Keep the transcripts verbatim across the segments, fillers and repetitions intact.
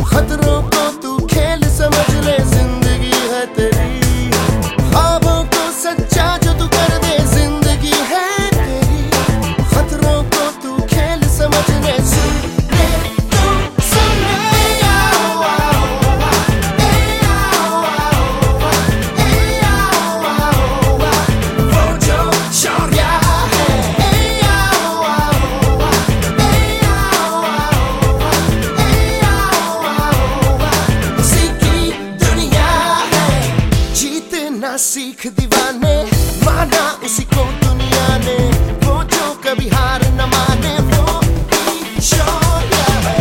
खतरों को तू खेल समझ ले, जिंदगी है तेरी। ख्वाबों को सच्चा जो तू कर दे, जिंदगी है तेरी। खतरों को तू खेल समझ ले, सुन ले तू सुन ले। आओ आओ ए आओ आओ ए आओ आओ, वो जो शौर्य है। ए आओ आओ ए आओ आओ ए आओ आओ, उसी की दुनिया है। जीतना सीख दीवाने, माना उसी को दुनिया ने। वो जो कभी हार न माने, वो ही शौर्य है।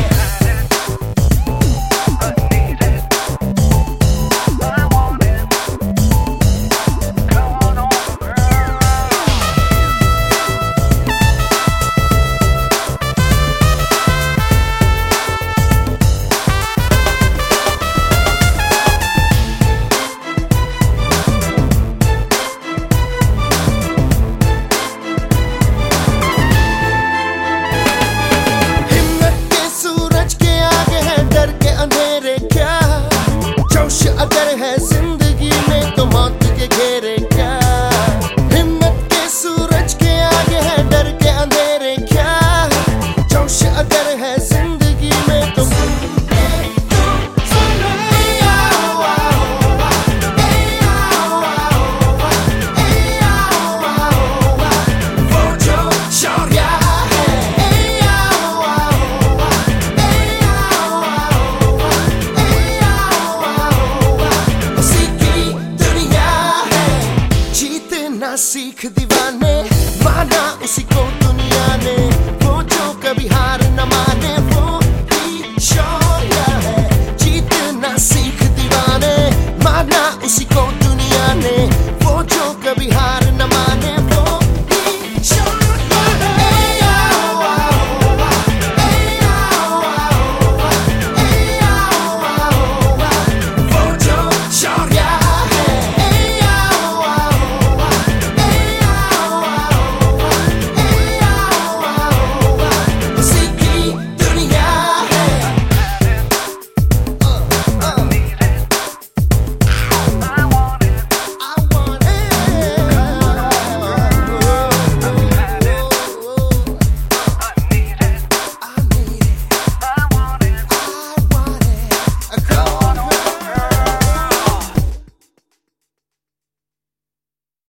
अगर है